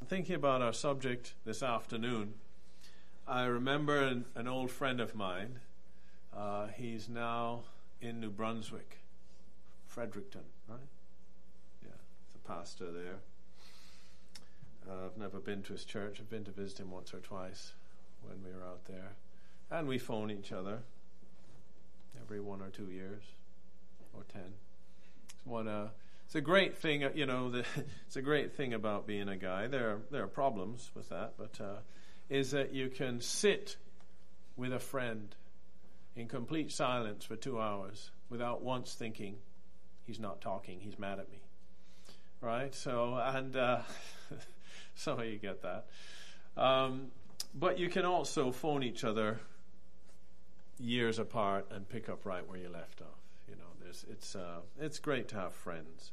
thinking about our subject this afternoon, I remember an old friend of mine. He's now in New Brunswick, Fredericton, right? Yeah, he's a pastor there. I've never been to his church. I've been to visit him once or twice when we were out there. And we phone each other every 1 or 2 years, or 10. It's a great thing, it's a great thing about being a guy. There are problems with that, but is that you can sit with a friend in complete silence for 2 hours without once thinking, he's not talking, he's mad at me. Right? So, and some of you get that. But you can also phone each other years apart and pick up right where you left off. It's great to have friends.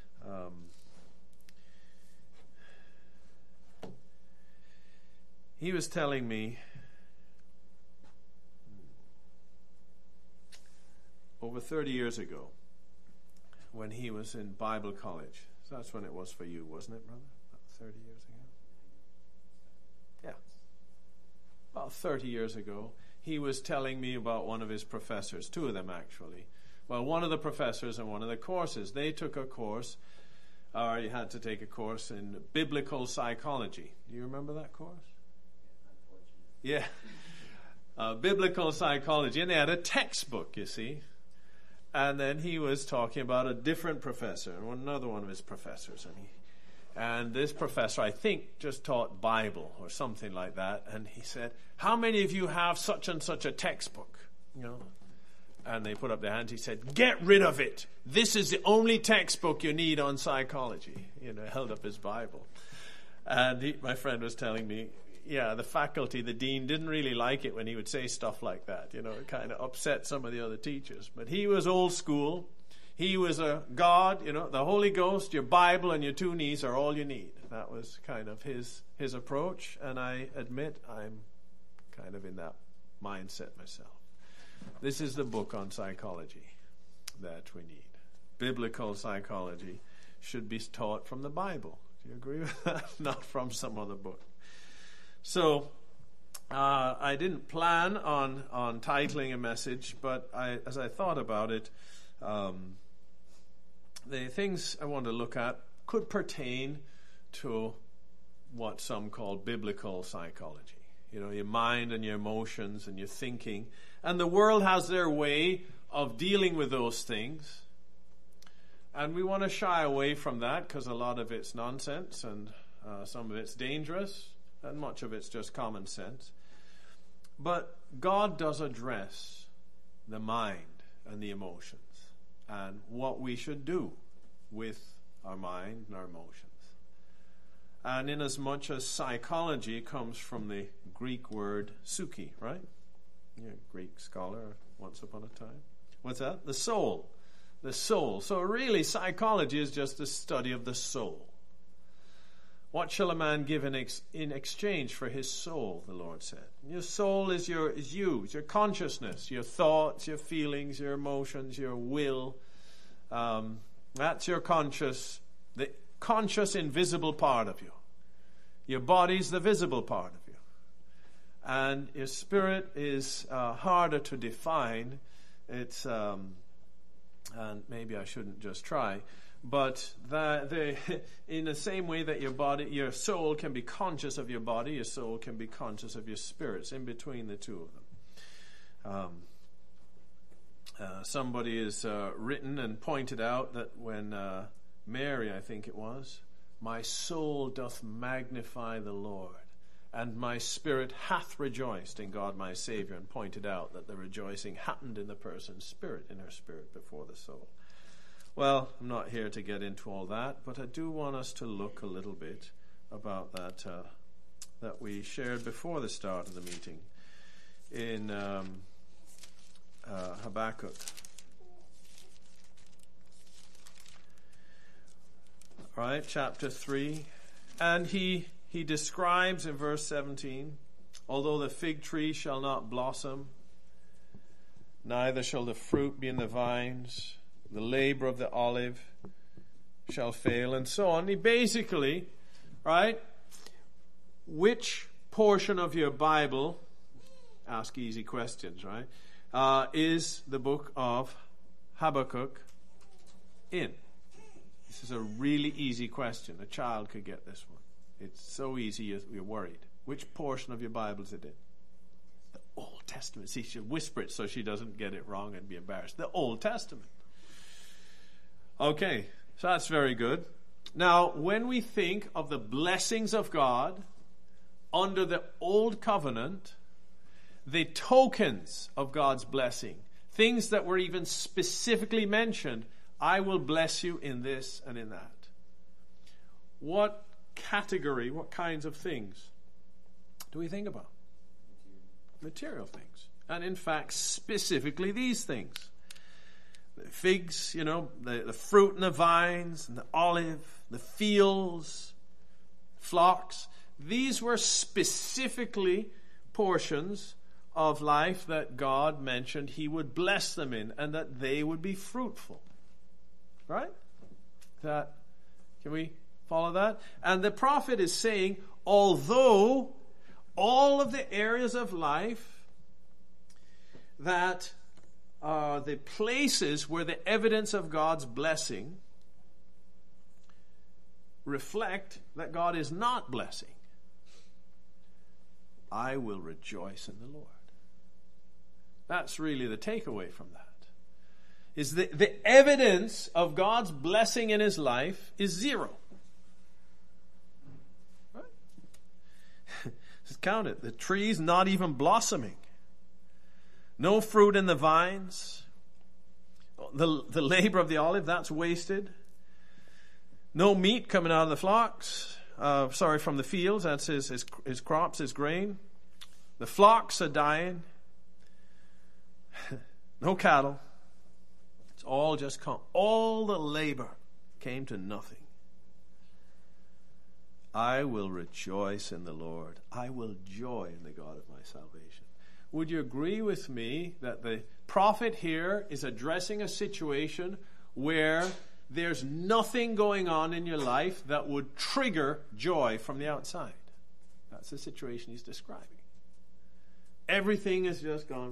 He was telling me over 30 years ago when he was in Bible college. So that's when it was for you, wasn't it, brother? About 30 years ago? Yeah. About 30 years ago, he was telling me about one of his professors, 2 of them actually. Well, one of the professors in one of the courses, they took a course, or you had to take a course in biblical psychology. Do you remember that course? Yeah. Biblical psychology. And they had a textbook, you see. And then he was talking about a different professor, another one of his professors. And this professor, I think, just taught Bible or something like that. And he said, how many of you have such and such a textbook? And they put up their hands. He said, get rid of it. This is the only textbook you need on psychology. Held up his Bible. And my friend was telling me, the faculty, the dean, didn't really like it when he would say stuff like that. It kind of upset some of the other teachers. But he was old school. He was a God, the Holy Ghost, your Bible, and your 2 knees are all you need. That was kind of his approach. And I admit I'm kind of in that mindset myself. This is the book on psychology that we need. Biblical psychology should be taught from the Bible. Do you agree with that? Not from some other book. So, I didn't plan on titling a message, but as I thought about it, the things I want to look at could pertain to what some call biblical psychology. Your mind and your emotions and your thinking. And the world has their way of dealing with those things. And we want to shy away from that because a lot of it's nonsense and some of it's dangerous and much of it's just common sense. But God does address the mind and the emotions and what we should do with our mind and our emotions. And inasmuch as psychology comes from the Greek word psyche, right? You're a Greek scholar once upon a time. What's that? The soul. The soul. So really, psychology is just the study of the soul. What shall a man give in exchange for his soul, the Lord said. Your soul is you, it's your consciousness, your thoughts, your feelings, your emotions, your will. That's your the conscious invisible part of you. Your body's the visible part of you. And your spirit is harder to define. It's and maybe I shouldn't just try, but in the same way that your soul can be conscious of your body, your soul can be conscious of your spirits. In between the 2 of them. Somebody has written and pointed out that when Mary, I think it was, my soul doth magnify the Lord, and my spirit hath rejoiced in God my Savior, and pointed out that the rejoicing happened in the person's spirit, in her spirit before the soul. Well, I'm not here to get into all that, but I do want us to look a little bit about that we shared before the start of the meeting in Habakkuk. Right, chapter 3. And he describes in verse 17, although the fig tree shall not blossom, neither shall the fruit be in the vines, the labor of the olive shall fail, and so on. He basically, right, which portion of your Bible, ask easy questions, right, is the book of Habakkuk in? This is a really easy question. A child could get this one. It's so easy you're worried. Which portion of your Bible is it in? The Old Testament. See, she'll whisper it so she doesn't get it wrong and be embarrassed. The Old Testament. Okay, so that's very good. Now, when we think of the blessings of God under the Old Covenant, the tokens of God's blessing, things that were even specifically mentioned, I will bless you in this and in that. What category, what kinds of things do we think about? Material things. And in fact, specifically these things. The figs, the fruit in the vines, and the olive, the fields, flocks. These were specifically portions of life that God mentioned He would bless them in and that they would be fruitful. Right? Can we follow that? And the prophet is saying, although all of the areas of life that are the places where the evidence of God's blessing reflect that God is not blessing, I will rejoice in the Lord. That's really the takeaway from that. Is the evidence of God's blessing in his life is zero. Right? Just count it. The trees not even blossoming. No fruit in the vines. The labor of the olive, that's wasted. No meat coming out of the flocks. From the fields, that's his crops, his grain. The flocks are dying. No cattle. It's all just come. All the labor came to nothing. I will rejoice in the Lord. I will joy in the God of my salvation. Would you agree with me that the prophet here is addressing a situation where there's nothing going on in your life that would trigger joy from the outside? That's the situation he's describing. Everything is just gone.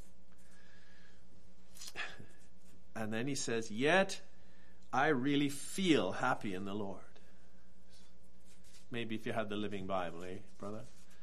And then he says, yet I really feel happy in the Lord. Maybe if you had the Living Bible, brother?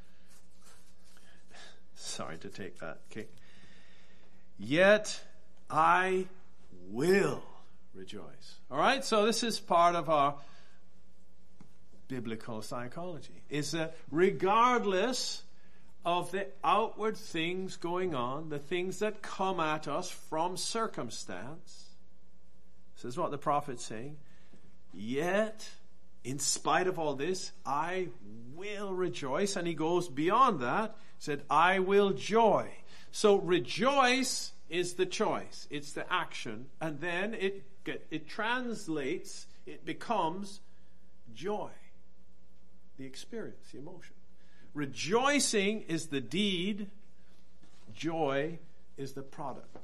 Sorry to take that kick. Yet I will rejoice. All right, so this is part of our biblical psychology. Is that regardless of the outward things going on, the things that come at us from circumstance, this is what the prophet's saying, yet in spite of all this, I will rejoice. And he goes beyond that, said, I will joy. So rejoice is the choice. It's the action. And then it translates, it becomes joy. The experience, the emotion. Rejoicing is the deed. Joy is the product.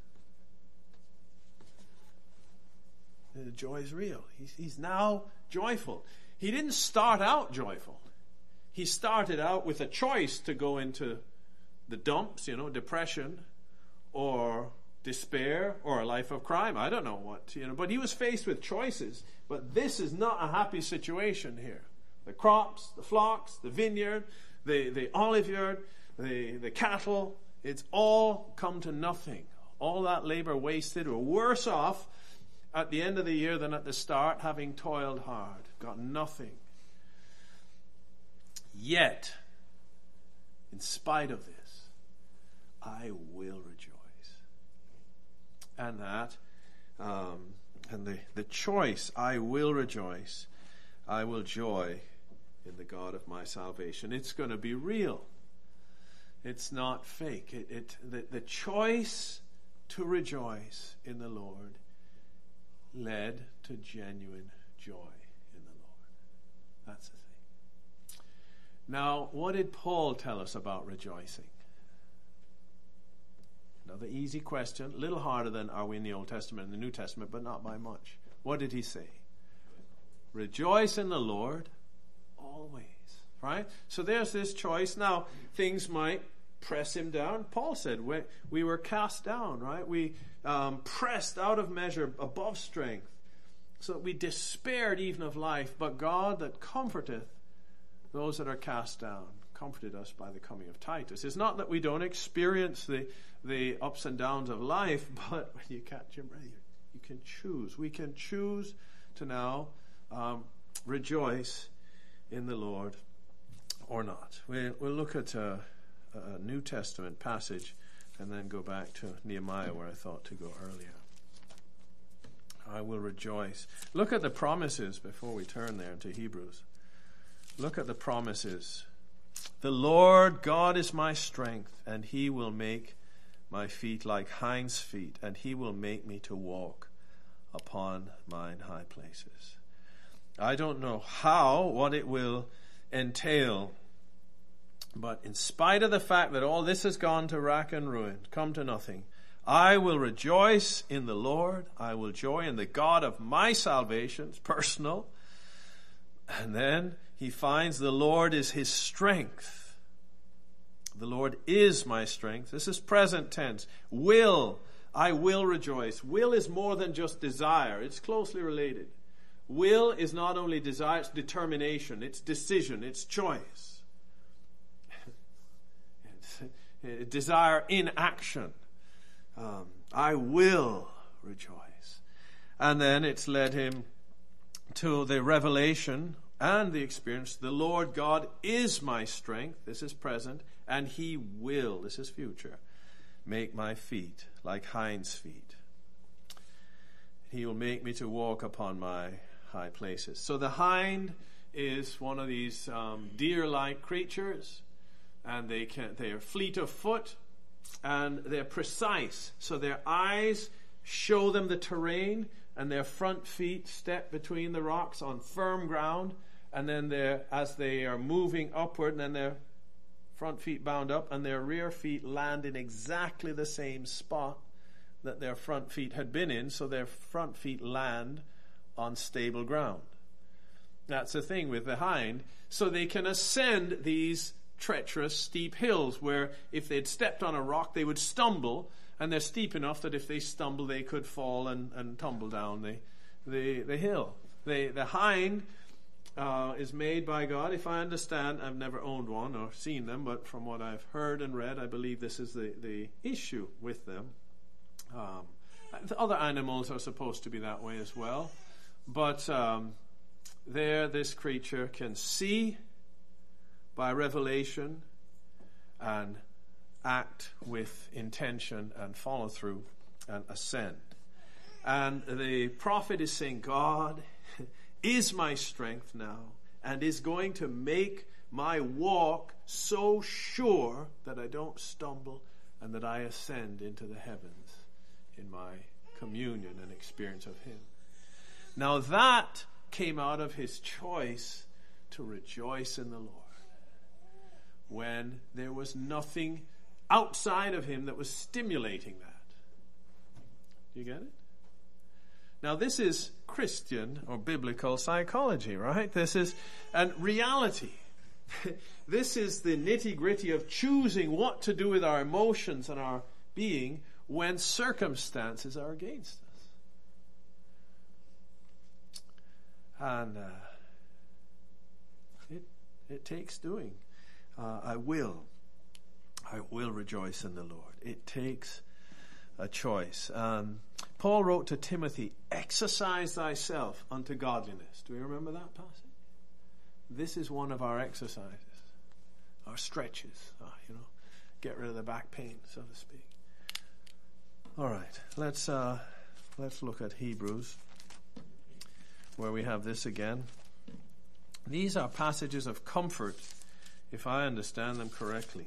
The joy is real. He's now joyful. He didn't start out joyful. He started out with a choice to go into the dumps, depression or despair or a life of crime. I don't know what, but he was faced with choices. But this is not a happy situation here. The crops, the flocks, the vineyard, the olive yard, the cattle, it's all come to nothing. All that labor wasted. We're worse off at the end of the year than at the start, having toiled hard. Got nothing. Yet, in spite of this, I will rejoice. And that, and the choice, I will rejoice, I will joy in the God of my salvation. It's going to be real. It's not fake. The choice to rejoice in the Lord led to genuine joy in the Lord. That's the thing. Now, what did Paul tell us about rejoicing? Another easy question, a little harder than are we in the Old Testament and the New Testament, but not by much. What did he say? Rejoice in the Lord always. right? So there's this choice. Now, things might press him down. Paul said we were cast down, right? We pressed out of measure above strength, so that we despaired even of life. But God that comforteth those that are cast down comforted us by the coming of Titus. It's not that we don't experience the ups and downs of life, but when you catch your breath, you can choose. We can choose to now rejoice in the Lord or not. We'll look at a New Testament passage and then go back to Nehemiah, where I thought to go earlier. I will rejoice. Look at the promises before we turn there into Hebrews. Look at the promises. The Lord God is my strength, and he will make my feet like hinds' feet, and he will make me to walk upon mine high places. I don't know what it will entail, but in spite of the fact that all this has gone to rack and ruin, come to nothing, I will rejoice in the Lord. I will joy in the God of my salvation. It's personal. And then he finds the Lord is his strength. The Lord is my strength. This is present tense. I will rejoice. Will is more than just desire. It's closely related. Will is not only desire, it's determination, it's decision, it's choice. It's desire in action. I will rejoice. And then it's led him to the revelation and the experience. The Lord God is my strength. This is present. And he will, this is future, make my feet like hinds' feet. He will make me to walk upon my high places. So the hind is one of these deer-like creatures, and they are fleet of foot, and they're precise. So their eyes show them the terrain, and their front feet step between the rocks on firm ground, and then as they are moving upward, and then their front feet bound up, and their rear feet land in exactly the same spot that their front feet had been in, so their front feet land on stable ground. That's the thing with the hind. So they can ascend these treacherous, steep hills where if they'd stepped on a rock, they would stumble, and they're steep enough that if they stumble, they could fall and tumble down the hill. The hind is made by God. If I understand, I've never owned one or seen them, but from what I've heard and read, I believe this is the issue with them. The other animals are supposed to be that way as well, but this creature can see by revelation and act with intention and follow through and ascend. And the prophet is saying, God is my strength now and is going to make my walk so sure that I don't stumble and that I ascend into the heavens in my communion and experience of him. Now that came out of his choice to rejoice in the Lord when there was nothing outside of him that was stimulating that. Do you get it? Now this is Christian or biblical psychology, right? This is reality. This is the nitty-gritty of choosing what to do with our emotions and our being when circumstances are against us. And it takes doing. I will rejoice in the Lord. It takes a choice. Paul wrote to Timothy, exercise thyself unto godliness. Do you remember that passage? This is one of our exercises, our stretches, get rid of the back pain, so to speak. All right, let's look at Hebrews, where we have this again. These are passages of comfort, if I understand them correctly.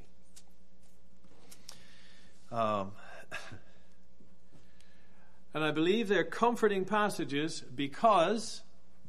And I believe they're comforting passages because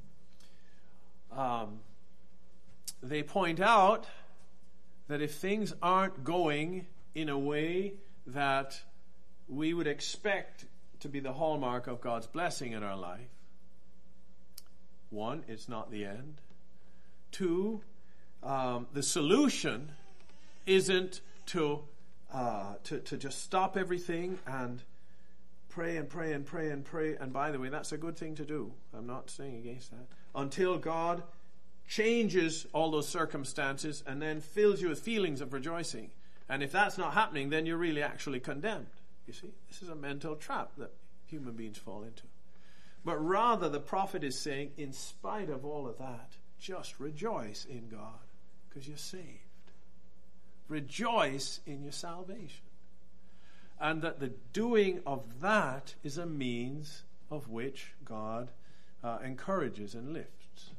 they point out that if things aren't going in a way that we would expect to be the hallmark of God's blessing in our life, one, it's not the end. Two, the solution isn't to just stop everything and pray and pray and pray and pray. And by the way, that's a good thing to do. I'm not saying against that. Until God changes all those circumstances and then fills you with feelings of rejoicing. And if that's not happening, then you're really actually condemned. You see, this is a mental trap that human beings fall into. But rather, the prophet is saying, in spite of all of that, just rejoice in God because you're saved. Rejoice in your salvation. And that the doing of that is a means of which God encourages and lifts.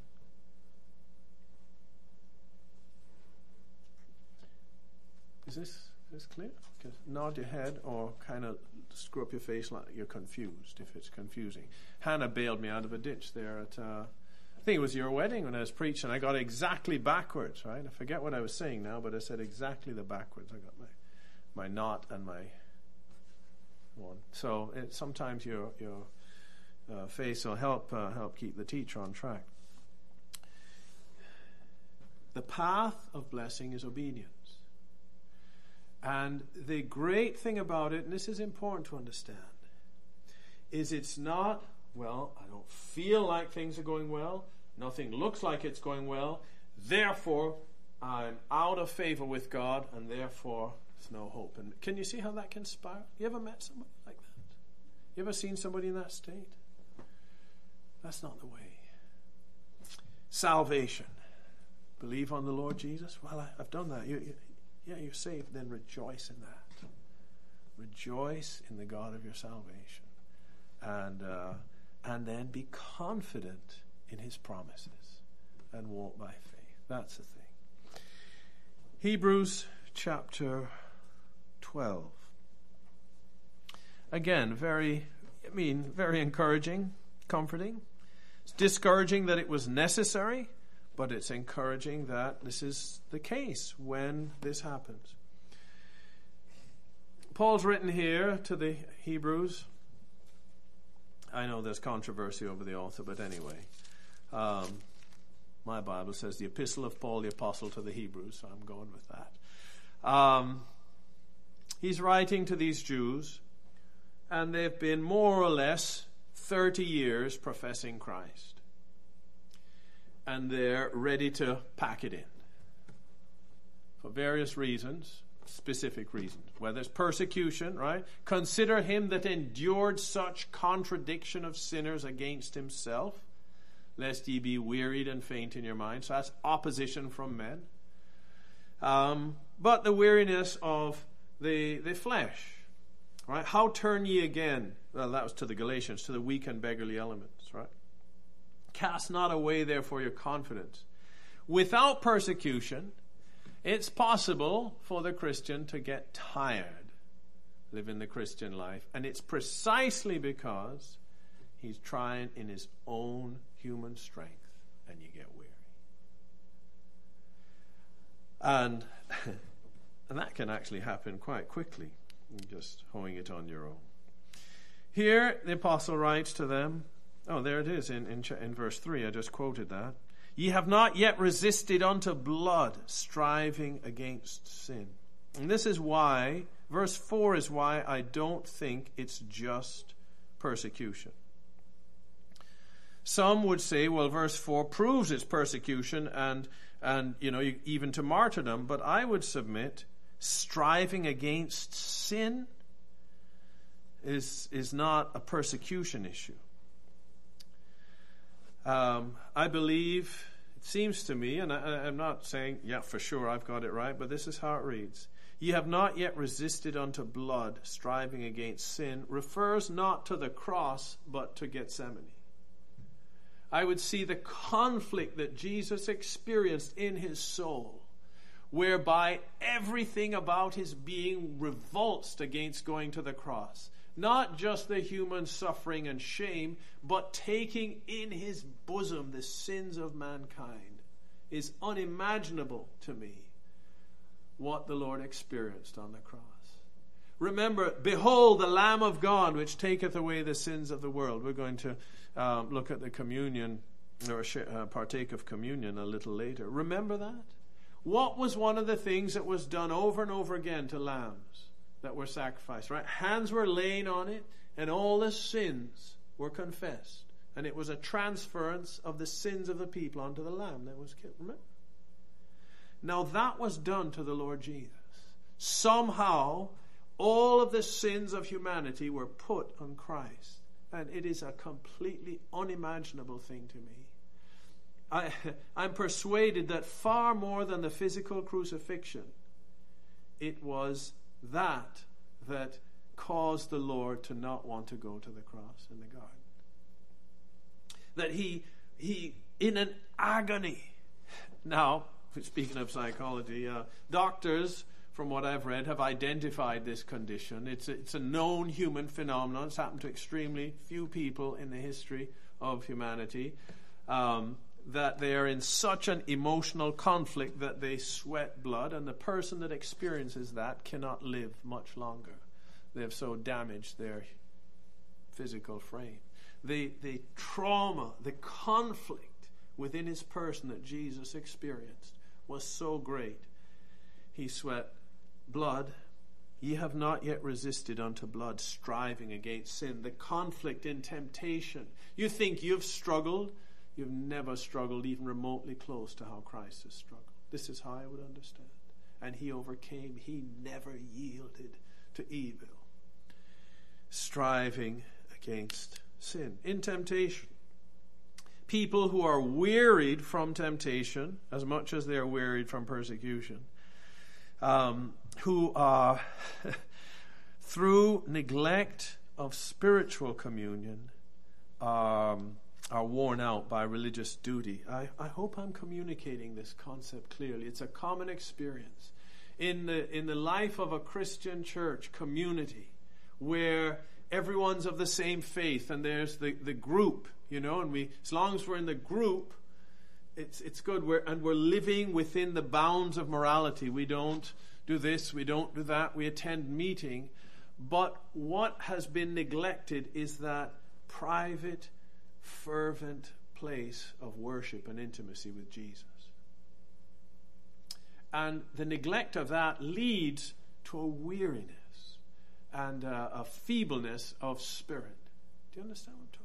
Is this clear? Nod your head or kind of screw up your face like you're confused if it's confusing. Hannah bailed me out of a ditch there at, I think it was your wedding when I was preaching. I got it exactly backwards, right? I forget what I was saying now, but I said exactly the backwards. I got my knot and my one. So sometimes your face will help keep the teacher on track. The path of blessing is obedience. And the great thing about it, and this is important to understand, is it's not, well, I don't feel like things are going well, nothing looks like it's going well, therefore I'm out of favor with God, and therefore there's no hope. And can you see how that can spiral? You ever met somebody like that? You ever seen somebody in that state? That's not the way. Salvation. Believe on the Lord Jesus? Well, I've done that. You're saved. Then rejoice in that. Rejoice in the God of your salvation. And then be confident in his promises and walk by faith. That's the thing. Hebrews chapter 12. Again, very encouraging, comforting. It's discouraging that it was necessary, but it's encouraging that this is the case when this happens. Paul's written here to the Hebrews. I know there's controversy over the author, but anyway. My Bible says the Epistle of Paul, the Apostle to the Hebrews, so I'm going with that. He's writing to these Jews, and they've been more or less 30 years professing Christ. And they're ready to pack it in. For various reasons, specific reasons. Whether it's persecution, right? Consider him that endured such contradiction of sinners against himself, lest ye be wearied and faint in your mind. So that's opposition from men. But the weariness of the flesh. Right? How turn ye again? Well, that was to the Galatians, to the weak and beggarly elements, right? Cast not away, therefore, your confidence. Without persecution, it's possible for the Christian to get tired living the Christian life. And it's precisely because he's trying in his own human strength, and you get weary. And that can actually happen quite quickly, just hoeing it on your own. Here, the apostle writes to them, there it is in verse 3, I just quoted that. Ye have not yet resisted unto blood, striving against sin. And this is why, verse 4 is why I don't think it's just persecution. Some would say, well, verse 4 proves it's persecution and even to martyrdom, but I would submit striving against sin is not a persecution issue. I believe, it seems to me, and I'm not saying, for sure I've got it right, but this is how it reads. Ye have not yet resisted unto blood, striving against sin, refers not to the cross, but to Gethsemane. I would see the conflict that Jesus experienced in his soul, whereby everything about his being revolts against going to the cross. Not just the human suffering and shame, but taking in his bosom the sins of mankind is unimaginable to me what the Lord experienced on the cross. Remember, behold the Lamb of God which taketh away the sins of the world. We're going to look at the communion or partake of communion a little later. Remember that? what was one of the things that was done over and over again to lambs that were sacrificed, right? Hands were laying on it, and all the sins were confessed. And it was a transference of the sins of the people onto the lamb that was killed. Remember? Now that was done to the Lord Jesus. Somehow, all of the sins of humanity were put on Christ. And it is a completely unimaginable thing to me. I'm persuaded that far more than the physical crucifixion, it was that caused the Lord to not want to go to the cross in the garden. That he in an agony. Now, speaking of psychology, doctors, from what I've read, have identified this condition. It's a known human phenomenon. It's happened to extremely few people in the history of humanity. That they are in such an emotional conflict that they sweat blood, and the person that experiences that cannot live much longer. They have so damaged their physical frame. The trauma, the conflict within his person that Jesus experienced was so great. He sweat blood. Ye have not yet resisted unto blood, striving against sin. The conflict in temptation. You think you've struggled. You've never struggled even remotely close to how Christ has struggled. This is how I would understand. And he overcame. He never yielded to evil. Striving against sin. In temptation. People who are wearied from temptation, as much as they are wearied from persecution, who are, through neglect of spiritual communion, are worn out by religious duty. I hope I'm communicating this concept clearly. It's a common experience in the life of a Christian church community where everyone's of the same faith and there's the group, and we, as long as we're in the group, it's good. We're living within the bounds of morality. We don't do this, we don't do that, we attend meeting. But what has been neglected is that private, fervent place of worship and intimacy with Jesus. And the neglect of that leads to a weariness and a feebleness of spirit. Do you understand what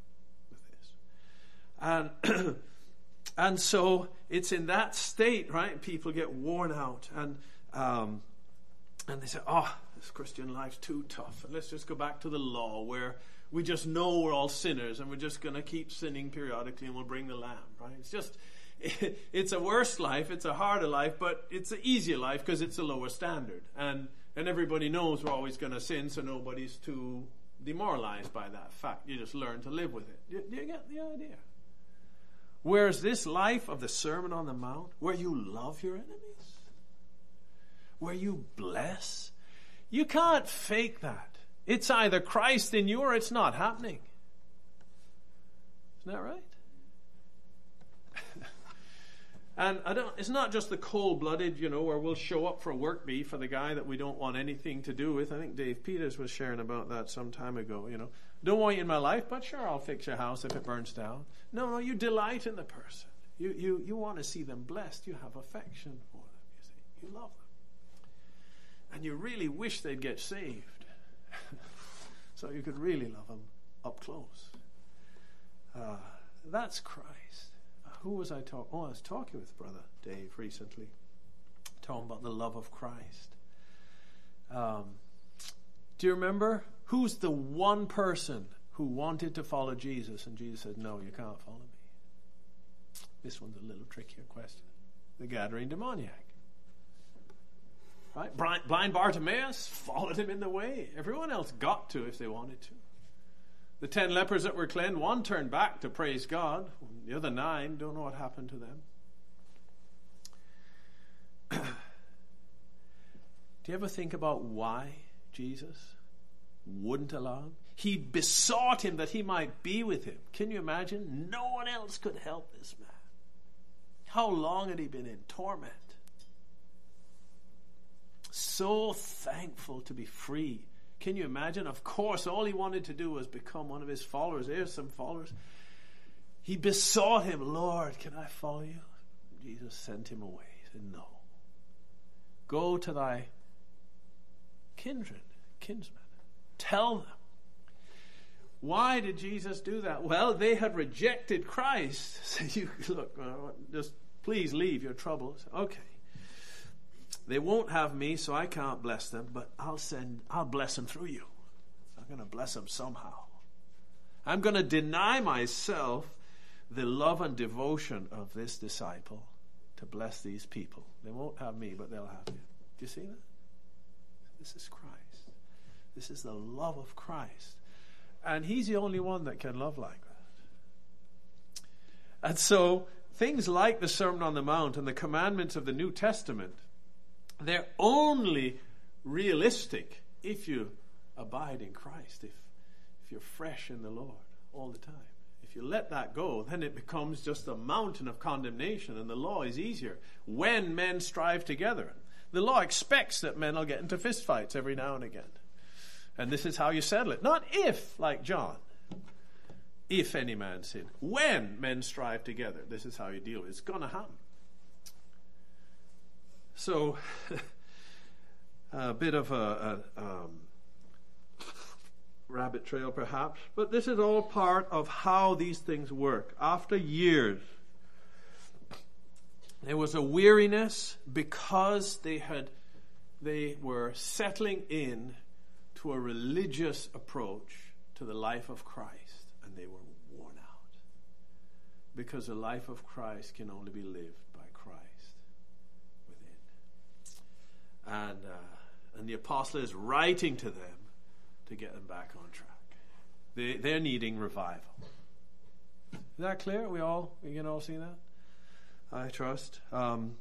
I'm talking about with this? And so it's in that state, right? People get worn out and they say, this Christian life's too tough. And let's just go back to the law where we just know we're all sinners and we're just going to keep sinning periodically and we'll bring the lamb, right? It's a worse life, it's a harder life, but it's an easier life because it's a lower standard. And everybody knows we're always going to sin, so nobody's too demoralized by that fact. You just learn to live with it. Do you get the idea? Whereas this life of the Sermon on the Mount, where you love your enemies, where you bless, you can't fake that. It's either Christ in you or it's not happening. Isn't that right? And it's not just the cold-blooded, where we'll show up for work bee for the guy that we don't want anything to do with. I think Dave Peters was sharing about that some time ago, Don't want you in my life, but sure, I'll fix your house if it burns down. No, you delight in the person. You want to see them blessed. You have affection for them, you see. You love them. And you really wish they'd get saved. So you could really love them up close. That's Christ. Who was I talking? I was talking with Brother Dave recently, talking about the love of Christ. Do you remember who's the one person who wanted to follow Jesus and Jesus said, "No, you can't follow me"? This one's a little trickier question. The Gadarene demoniac. Right? Blind Bartimaeus followed him in the way. Everyone else got to if they wanted to. The 10 lepers that were cleansed, one turned back to praise God. The other 9, don't know what happened to them. Do you ever think about why Jesus wouldn't allow him? He besought him that he might be with him. Can you imagine? No one else could help this man. How long had he been in torment? So thankful to be free. Can you imagine? Of course, all he wanted to do was become one of his followers. There's some followers. He besought him, "Lord, can I follow you?" Jesus sent him away. He No. Go to thy kinsmen. Tell them. Why did Jesus do that? Well, they had rejected Christ. So you look, just please leave your troubles. Okay. They won't have me, so I can't bless them, but I'll bless them through you. I'm going to bless them somehow. I'm going to deny myself the love and devotion of this disciple to bless these people. They won't have me, but they'll have you. Do you see that? This is Christ. This is the love of Christ. And he's the only one that can love like that. And so things like the Sermon on the Mount and the commandments of the New Testament, they're only realistic if you abide in Christ, if you're fresh in the Lord all the time. If you let that go, then it becomes just a mountain of condemnation, and the law is easier when men strive together. The law expects that men will get into fistfights every now and again. And this is how you settle it. Not if, like John, if any man sin. When men strive together, this is how you deal with it. It's going to happen. So, a bit of a rabbit trail perhaps, but this is all part of how these things work. After years, there was a weariness because they were settling in to a religious approach to the life of Christ, and they were worn out because the life of Christ can only be lived by Christ within. And the apostle is writing to them to get them back on track. They're needing revival. Is that clear? We can all see that? I trust. And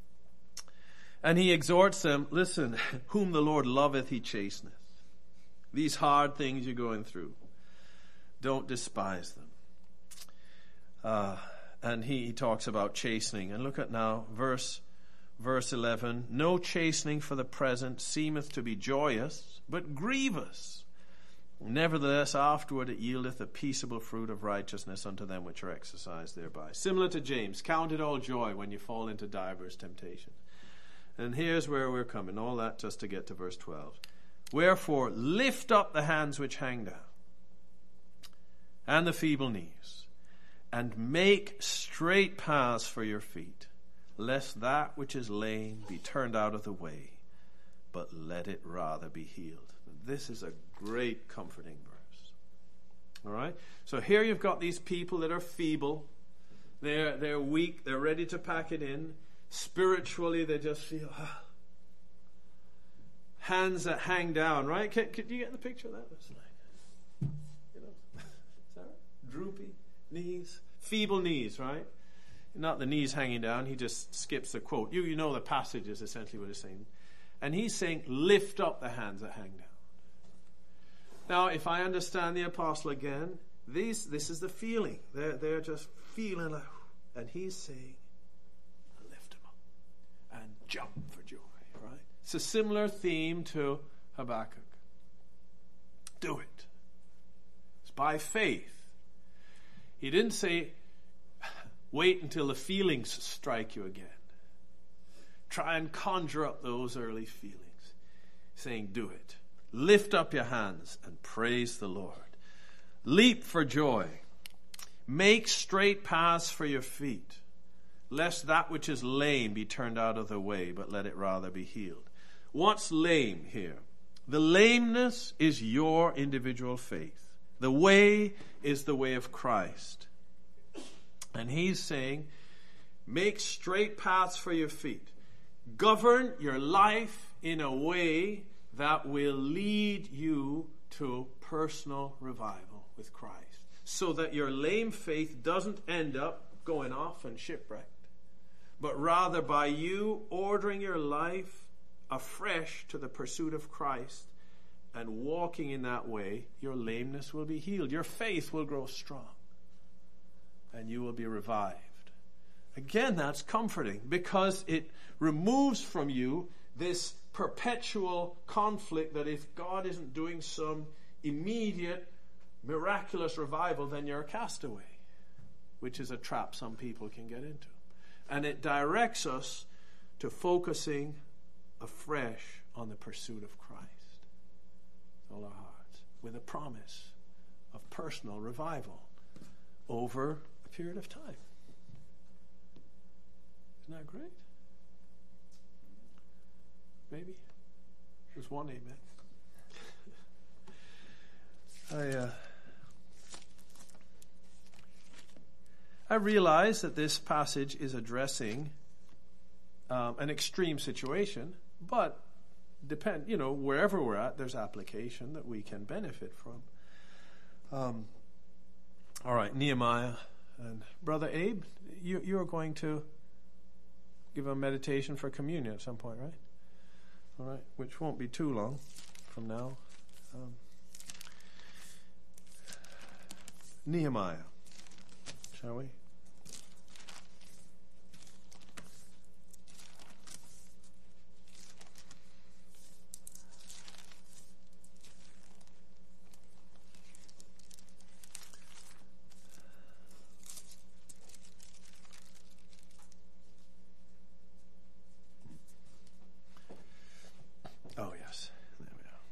he exhorts them, listen, whom the Lord loveth, he chasteneth. These hard things you're going through, don't despise them. And he talks about chastening. And look at now, verse 11. No chastening for the present seemeth to be joyous, but grievous. Nevertheless, afterward it yieldeth a peaceable fruit of righteousness unto them which are exercised thereby. Similar to James, count it all joy when you fall into divers temptations. And here's where we're coming. All that just to get to verse 12. Wherefore, lift up the hands which hang down, and the feeble knees, and make straight paths for your feet, lest that which is lame be turned out of the way, but let it rather be healed. This is a great comforting verse. All right? So here you've got these people that are feeble. They're weak. They're ready to pack it in. Spiritually, they just feel... hands that hang down, right? Could you get the picture of that? It's like, is that right? Droopy knees, feeble knees, right? Not the knees hanging down. He just skips the quote. You know the passage is essentially what he's saying. And he's saying, lift up the hands that hang down. Now, if I understand the apostle again, this is the feeling. They're just feeling like, and he's saying, lift them up and jump for joy, right? It's a similar theme to Habakkuk. Do it. It's by faith. He didn't say, wait until the feelings strike you again. Try and conjure up those early feelings. Saying, do it. Lift up your hands and praise the Lord. Leap for joy. Make straight paths for your feet, lest that which is lame be turned out of the way, but let it rather be healed. What's lame here? The lameness is your individual faith. The way is the way of Christ. And he's saying, make straight paths for your feet. Govern your life in a way that will lead you to personal revival with Christ, so that your lame faith doesn't end up going off and shipwrecked, but rather by you ordering your life afresh to the pursuit of Christ and walking in that way, your lameness will be healed. Your faith will grow strong and you will be revived. Again, that's comforting because it removes from you this perpetual conflict that if God isn't doing some immediate miraculous revival, then you're a castaway, which is a trap some people can get into. And it directs us to focusing afresh on the pursuit of Christ. All our hearts, with a promise of personal revival over a period of time. Isn't that great? Maybe. There's one amen. I realize that this passage is addressing an extreme situation, but wherever we're at, there's application that we can benefit from. All right, Nehemiah and Brother Abe, you're going to give a meditation for communion at some point, right? All right, which won't be too long from now. Nehemiah, shall we? Oh, yes. There we are.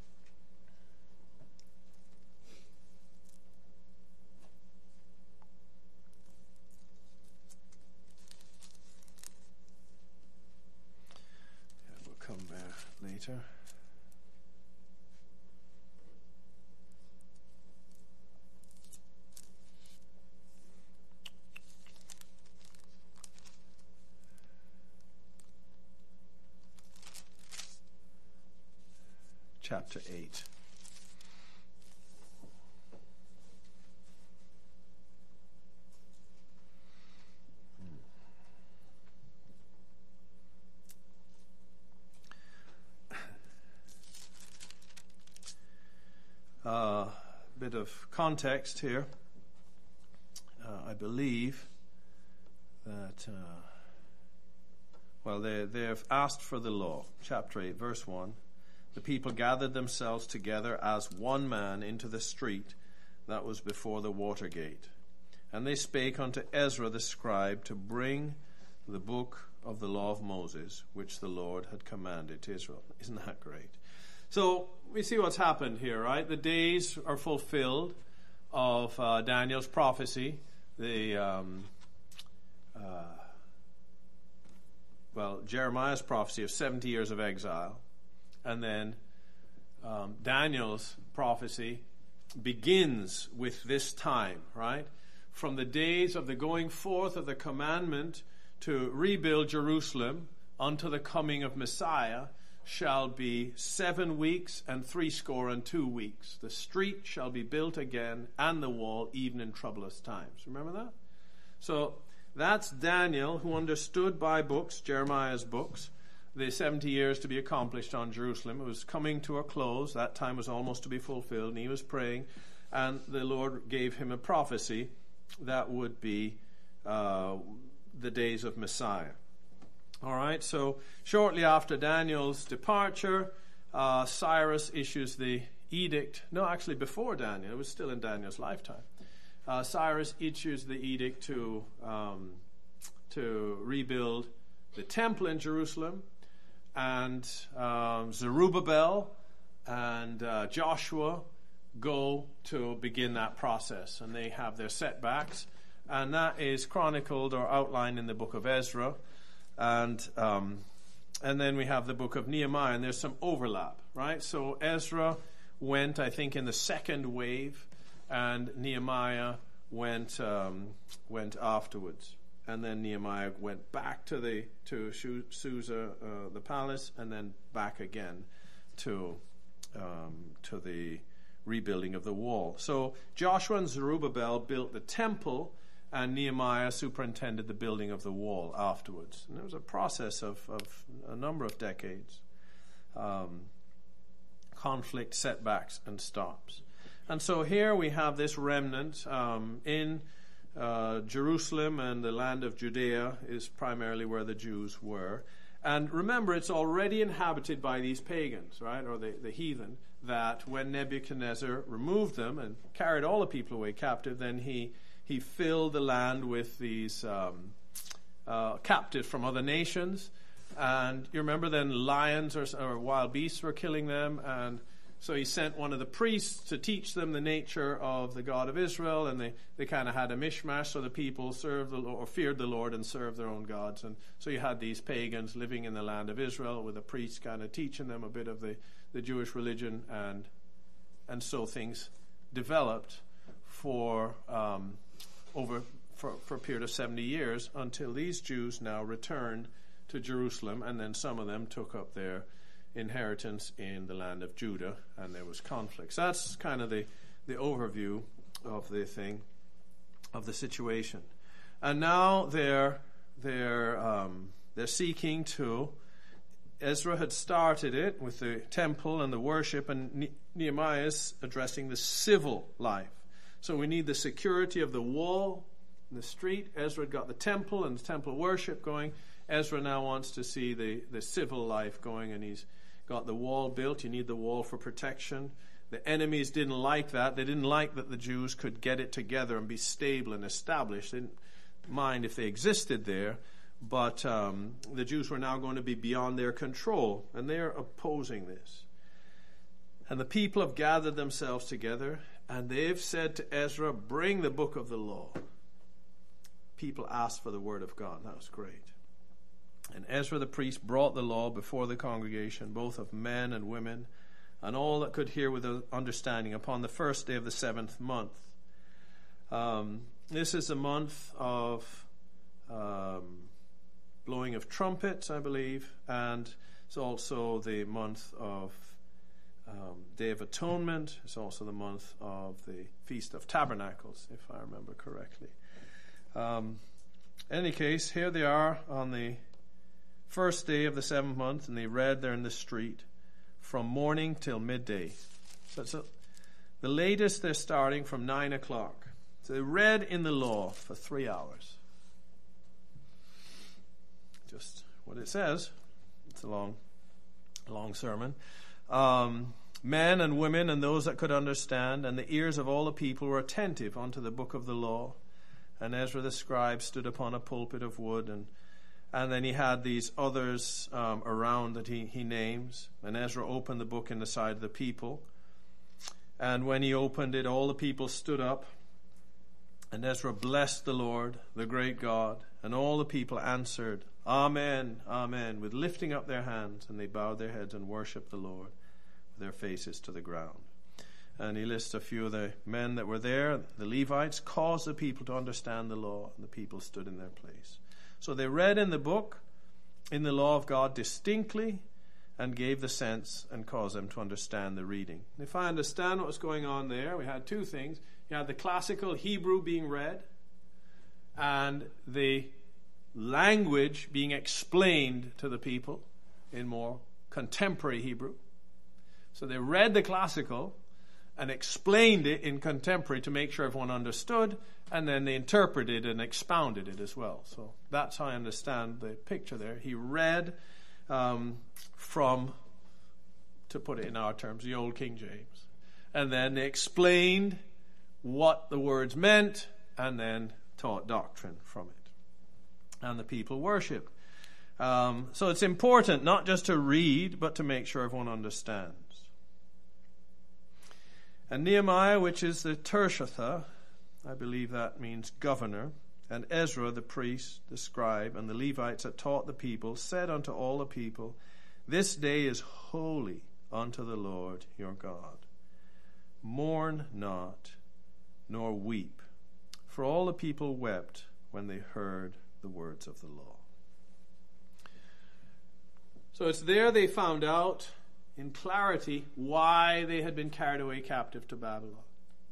Yeah, we'll come back later. Chapter 8. Bit of context here. I believe that they've asked for the law. Chapter 8, verse 1. The people gathered themselves together as one man into the street that was before the water gate. And they spake unto Ezra the scribe to bring the book of the law of Moses, which the Lord had commanded to Israel. Isn't that great? So we see what's happened here, right? The days are fulfilled of Daniel's prophecy. Jeremiah's prophecy of 70 years of exile. And then Daniel's prophecy begins with this time, right? From the days of the going forth of the commandment to rebuild Jerusalem unto the coming of Messiah shall be 7 weeks and 62 weeks. The street shall be built again, and the wall, even in troublous times. Remember that? So that's Daniel, who understood by books, Jeremiah's books, the 70 years to be accomplished on Jerusalem. It was coming to a close. That time was almost to be fulfilled, and he was praying, and the Lord gave him a prophecy that would be the days of Messiah. All right, so shortly after Daniel's departure, Cyrus issues the edict. No, actually before Daniel. It was still in Daniel's lifetime. Cyrus issues the edict to rebuild the temple in Jerusalem, and Zerubbabel and Joshua go to begin that process, and they have their setbacks, and that is chronicled or outlined in the book of Ezra, and then we have the book of Nehemiah, and there's some overlap, right? So Ezra went, I think, in the second wave, and Nehemiah went afterwards. And then Nehemiah went back to Susa, the palace, and then back again to the rebuilding of the wall. So Joshua and Zerubbabel built the temple, and Nehemiah superintended the building of the wall afterwards. And there was a process of a number of decades, conflict, setbacks, and stops. And so here we have this remnant in Jerusalem, and the land of Judea is primarily where the Jews were. And remember, it's already inhabited by these pagans, right, or the heathen, that when Nebuchadnezzar removed them and carried all the people away captive, then he filled the land with these captives from other nations, And you remember then lions or wild beasts were killing them, and so he sent one of the priests to teach them the nature of the God of Israel, and they kind of had a mishmash, so the people served the Lord, or feared the Lord and served their own gods. And so you had these pagans living in the land of Israel with a priest kind of teaching them a bit of the Jewish religion, and so things developed for a period of 70 years until these Jews now returned to Jerusalem, and then some of them took up their inheritance in the land of Judah, and there was conflict. So that's kind of the overview of the thing, of the situation. And now they're seeking to. Ezra had started it with the temple and the worship, and Nehemiah is addressing the civil life. So we need the security of the wall and the street. Ezra got the temple and the temple worship going. Ezra now wants to see the civil life going, and he's got the wall built. You need the wall for protection. The enemies didn't like that. They didn't like that the Jews could get it together and be stable and established. They didn't mind if they existed there, but the Jews were now going to be beyond their control, and they're opposing this. And the people have gathered themselves together, and they've said to Ezra, bring the book of the law. People asked for the word of God. That was great. And Ezra the priest brought the law before the congregation, both of men and women, and all that could hear with understanding, upon the first day of the 7th month. This is a month of blowing of trumpets, I believe, and it's also the month of Day of Atonement. It's also the month of the Feast of Tabernacles, if I remember correctly. In any case, here they are on the first day of the 7th month, and they read there in the street from morning till midday. So the latest they're starting from 9 o'clock. So they read in the law for 3 hours. Just what it says. It's a long sermon. Men and women and those that could understand, and the ears of all the people were attentive unto the book of the law. And Ezra the scribe stood upon a pulpit of wood, and then he had these others around that he names. And Ezra opened the book in the sight of the people. And when he opened it, all the people stood up. And Ezra blessed the Lord, the great God. And all the people answered, Amen, Amen, with lifting up their hands. And they bowed their heads and worshipped the Lord with their faces to the ground. And he lists a few of the men that were there. The Levites caused the people to understand the law, and the people stood in their place. So they read in the book, in the law of God distinctly, and gave the sense and caused them to understand the reading. If I understand what was going on there, we had two things. You had the classical Hebrew being read, and the language being explained to the people in more contemporary Hebrew. So they read the classical and explained it in contemporary to make sure everyone understood, and then they interpreted and expounded it as well. So that's how I understand the picture there. He read from, to put it in our terms, the old King James. And then they explained what the words meant, and then taught doctrine from it. And the people worship. So it's important not just to read, but to make sure everyone understands. And Nehemiah, which is the Tirshatha, I believe that means governor, and Ezra, the priest, the scribe, and the Levites that taught the people, said unto all the people, This day is holy unto the Lord your God. Mourn not, nor weep. For all the people wept when they heard the words of the law. So it's there they found out in clarity why they had been carried away captive to Babylon.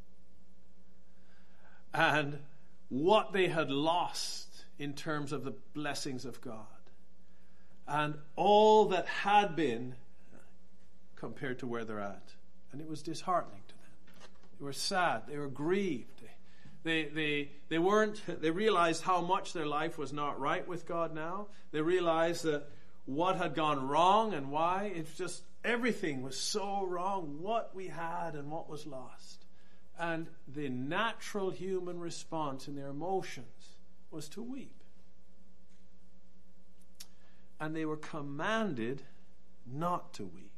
And what they had lost in terms of the blessings of God. And all that had been compared to where they're at. And it was disheartening to them. They were sad. They were grieved. They realized how much their life was not right with God now. They realized that what had gone wrong and why. It's just everything was so wrong. What we had and what was lost. And the natural human response in their emotions was to weep. and they were commanded not to weep.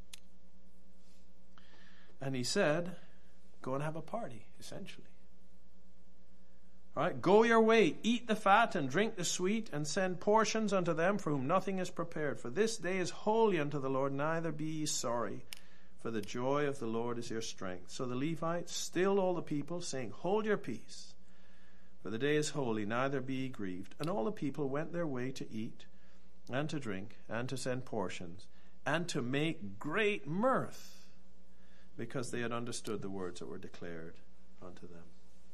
And he said, go and have a party, essentially. All right, go your way, eat the fat and drink the sweet, and send portions unto them for whom nothing is prepared. For this day is holy unto the Lord, neither be ye sorry, for the joy of the Lord is your strength. So the Levites stilled all the people, saying, hold your peace, for the day is holy, neither be ye grieved. And all the people went their way to eat, and to drink, and to send portions, and to make great mirth, because they had understood the words that were declared unto them.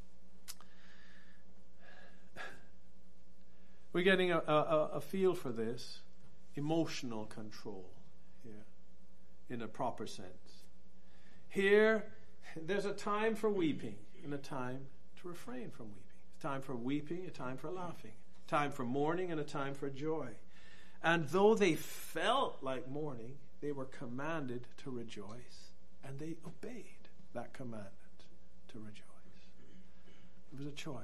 We're getting a feel for this emotional control here, in a proper sense. Here, there's a time for weeping and a time to refrain from weeping. A time for weeping, a time for laughing. A time for mourning and a time for joy. And though they felt like mourning, they were commanded to rejoice, and they obeyed that commandment to rejoice. It was a choice.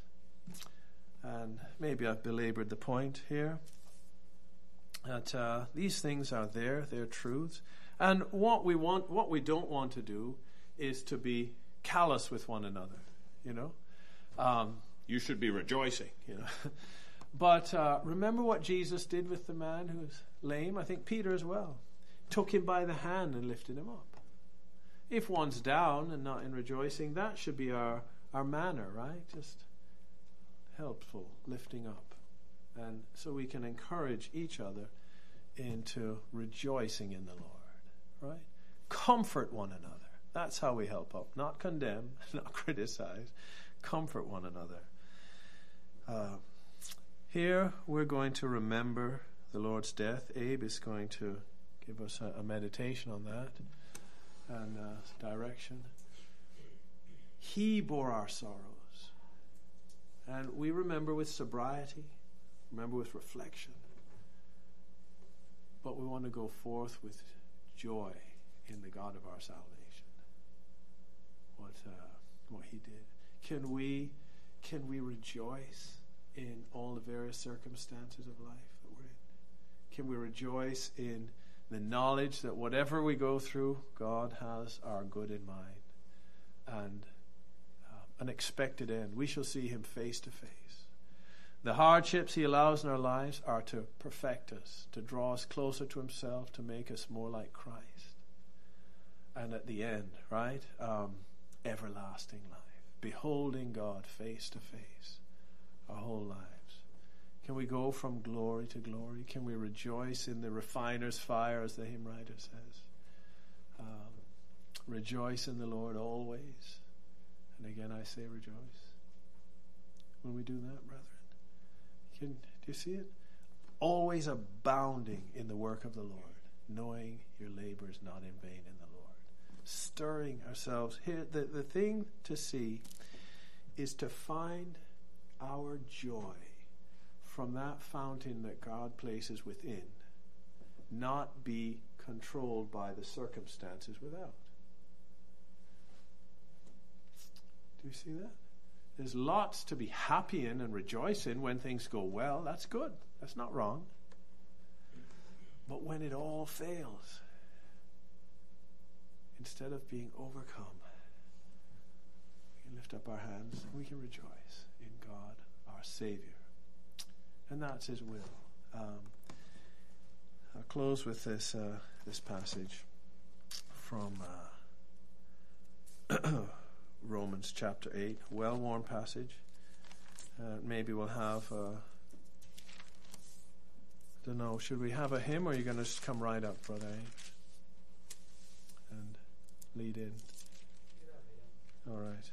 And maybe I've belabored the point here, that these things are there, they're truths. And what we don't want to do is to be callous with one another, you know. You should be rejoicing, you know. But remember what Jesus did with the man who was lame? I think Peter as well. Took him by the hand and lifted him up. If one's down and not in rejoicing, that should be our manner, right? Just helpful, lifting up. And so we can encourage each other into rejoicing in the Lord, right? Comfort one another. That's how we help up. Not condemn, not criticize. Comfort one another. Here we're going to remember the Lord's death. Abe is going to give us a meditation on that and direction. He bore our sorrows. And we remember with sobriety, remember with reflection. But we want to go forth with joy in the God of our salvation. What he did. Can we rejoice in all the various circumstances of life that we're in? Can we rejoice in the knowledge that whatever we go through, God has our good in mind and an expected end? We shall see him face to face. The hardships he allows in our lives are to perfect us, to draw us closer to himself, to make us more like Christ. And at the end, right, everlasting life, beholding God face to face our whole lives. Can we go from glory to glory? Can we rejoice in the refiner's fire, as the hymn writer says? Rejoice in the Lord always. And again I say rejoice. When we do that, brethren, do you see it? Always abounding in the work of the Lord, knowing your labor is not in vain in the Lord. Stirring ourselves. Here, the thing to see is to find our joy from that fountain that God places within, not be controlled by the circumstances without. Do you see that? There's lots to be happy in and rejoice in when things go well. That's good. That's not wrong. But when it all fails, instead of being overcome, we can lift up our hands and we can rejoice in God, our Savior. And that's his will. I'll close with this passage from Romans chapter 8, well-worn passage. Maybe we'll have, I don't know, should we have a hymn, or are you going to just come right up, Brother Abe, and lead in? All right.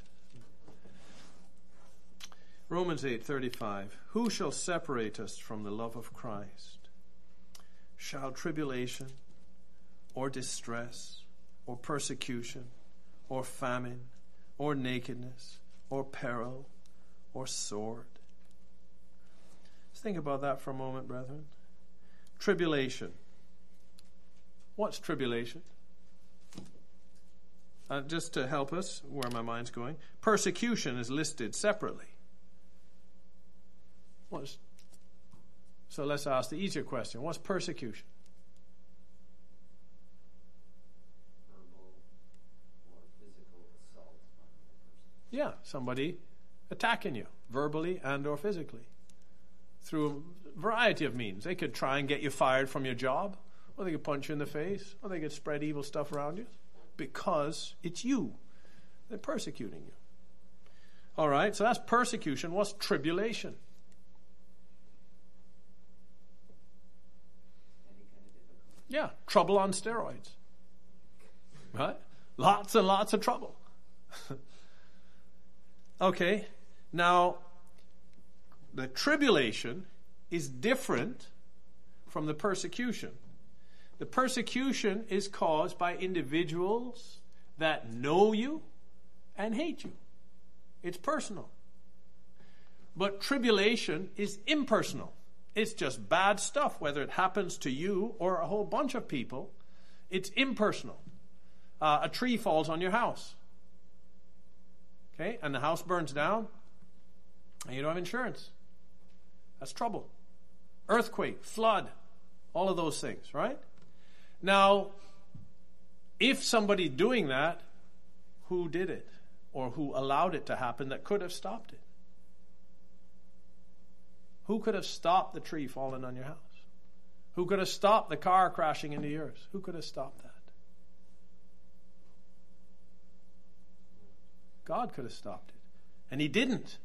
Romans 8:35. Who shall separate us from the love of Christ? Shall tribulation, or distress, or persecution, or famine, or nakedness, or peril, or sword? Let's think about that for a moment, brethren. Tribulation. What's tribulation? Just to help us, where my mind's going, persecution is listed separately. So let's ask the easier question. What's persecution? Verbal or physical assault on another person. Yeah, somebody attacking you, verbally and or physically, through a variety of means. They could try and get you fired from your job, or they could punch you in the face, or they could spread evil stuff around you, because it's you. They're persecuting you. All right, so that's persecution. What's tribulation? Any kind of difficulty. Yeah, trouble on steroids. Right? Lots and lots of trouble. Okay, now the tribulation is different from the persecution. The persecution is caused by individuals that know you and hate you. It's personal. But tribulation is impersonal. It's just bad stuff, whether it happens to you or a whole bunch of people. It's impersonal. A tree falls on your house. Okay, and the house burns down, and you don't have insurance. That's trouble. Earthquake, flood, all of those things, right? Now, if somebody doing that, who did it? Or who allowed it to happen that could have stopped it? Who could have stopped the tree falling on your house? Who could have stopped the car crashing into yours? Who could have stopped that? God could have stopped it. And he didn't.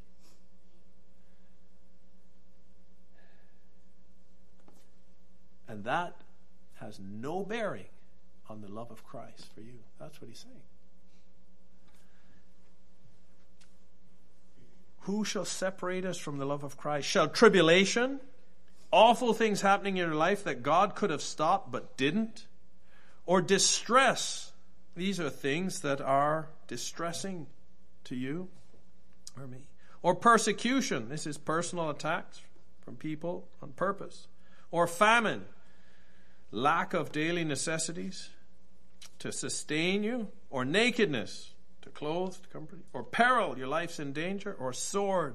And that has no bearing on the love of Christ for you. That's what he's saying. Who shall separate us from the love of Christ? Shall tribulation, awful things happening in your life that God could have stopped but didn't? Or distress? These are things that are distressing to you or me. Or persecution. This is personal attacks from people on purpose. Or famine. Lack of daily necessities to sustain you. Or nakedness. To clothe, to comfort you. Or peril, your life's in danger. Or sword.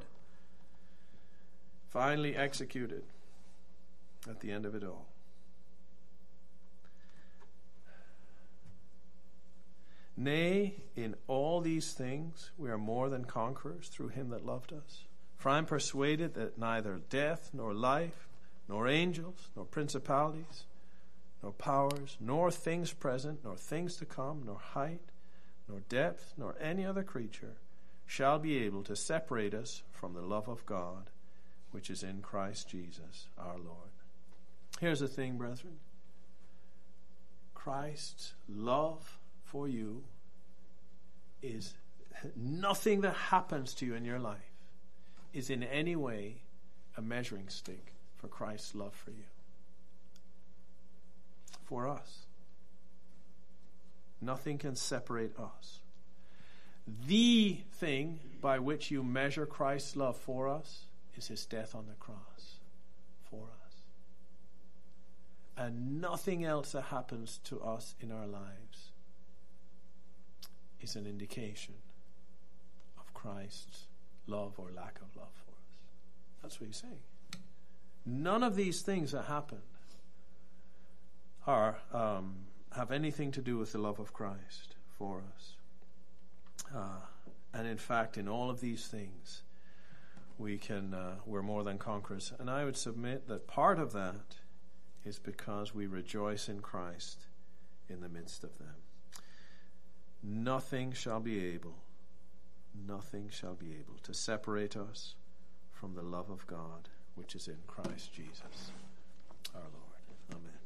Finally executed at the end of it all. Nay, in all these things we are more than conquerors through him that loved us. For I am persuaded that neither death, nor life, nor angels, nor principalities, nor powers, nor things present, nor things to come, nor height, nor depth, nor any other creature shall be able to separate us from the love of God, which is in Christ Jesus our Lord. Here's the thing, brethren. Christ's love for you is nothing that happens to you in your life is in any way a measuring stick for Christ's love for you. For us. Nothing can separate us. The thing by which you measure Christ's love for us is his death on the cross for us. And nothing else that happens to us in our lives is an indication of Christ's love or lack of love for us. That's what he's saying. None of these things that happen are have anything to do with the love of Christ for us. And in fact, in all of these things, we're more than conquerors. And I would submit that part of that is because we rejoice in Christ in the midst of them. Nothing shall be able to separate us from the love of God, which is in Christ Jesus, our Lord. Amen.